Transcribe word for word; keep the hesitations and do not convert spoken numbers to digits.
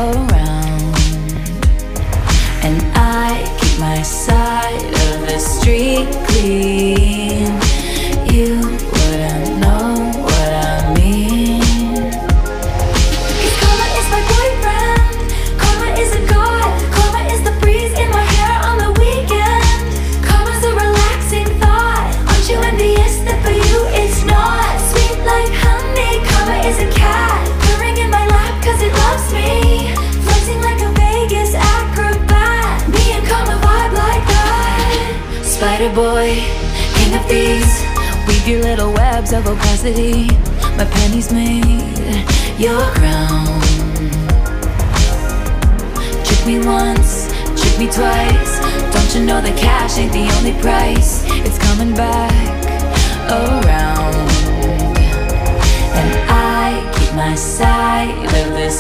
around, and I keep my side of the street clean. You wouldn't know what I mean. 'Cause karma is my boyfriend, karma is a god, karma is the breeze in my hair on the weekend. Karma's a relaxing thought, aren't you envious that for you it's not? Sweet like honey, karma is a cat, purring in my lap cause it loves me, flexing like a Vegas acrobat. Me and karma vibe like that. Spider boy, king of thieves, weave your little webs of opacity. My pennies made your crown. Trick me once, trick me twice. Don't you know that cash ain't the only price? It's coming back around, and I keep my side of the